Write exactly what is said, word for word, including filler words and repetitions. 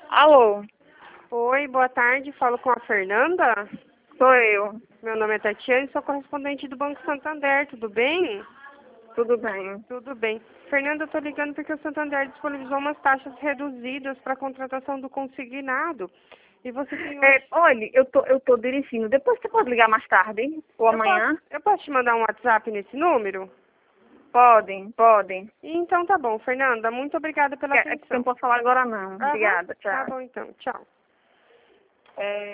Alô, Oi, boa tarde. Falo com a Fernanda. sou eu. Meu nome é Tatiane, sou correspondente do Banco Santander. Tudo bem? Tudo bem? Tudo bem. Fernanda, eu tô ligando porque o Santander disponibilizou umas taxas reduzidas para a contratação do consignado. E você tem É, hoje... olha, eu tô, eu tô dirigindo. Depois você pode ligar mais tarde? Ou Eu posso, amanhã? eu posso te mandar um WhatsApp nesse número? Podem, podem. Então tá bom, Fernanda. Muito obrigada pela É é que eu não atenção. posso falar agora não. Aham. Obrigada, Tá tchau. bom então. Tchau. É,